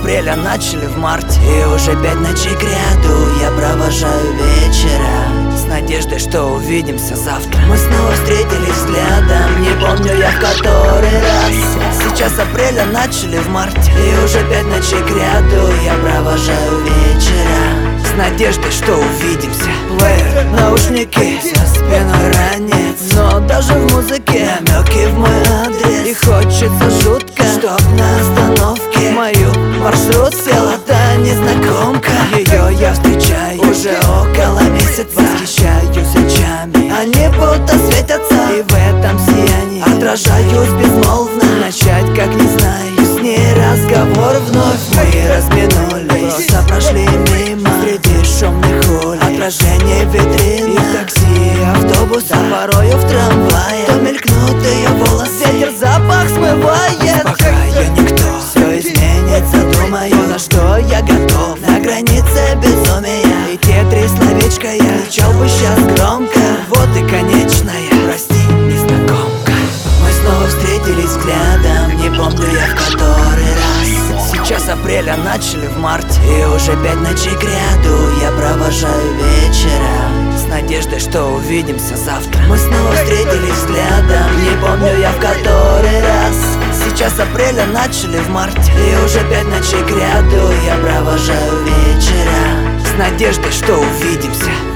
апреля начали в марте, и уже 5 ночей кряду я провожаю вечера с надеждой, что увидимся завтра. Мы снова встретились взглядом, не помню я в который раз. Сейчас апреля начали в марте, и уже 5 ночей кряду я провожаю вечера с надеждой, что увидимся. Плеер, наушники, за спиной ранец, но даже в музыке намеки в мой адрес. И хочется жутко, чтоб на остановке мою маршрут села та незнакомка. Ее я встречаю уже около месяца, восхищаюсь очами, они будто светятся, и в этом сиянии отражаюсь безмолвно. Начать как не знаю, с ней разговор вновь. Мы разминулись, просто прошли мимо среди шумных улиц, отражение витрин и такси, автобуса, порою в трамвае. То мелькнут ее волосы, ветер запах смывает. Пока я никто, все изменится, думаю, на что я готов. На границе безумия, и те 3 словечка я кричал бы сейчас громко. Вот и конечная, прости, незнакомка. Мы снова встретились взглядом, не помню я в который раз. Сейчас апреля начали в марте, и уже 5 ночей кряду я провожаю вечера с надеждой, что увидимся завтра. Мы снова встретились взглядом, не помню я в который раз. Сейчас апреля начали в марте, и уже 5 ночей кряду я провожаю вечера с надеждой, что увидимся.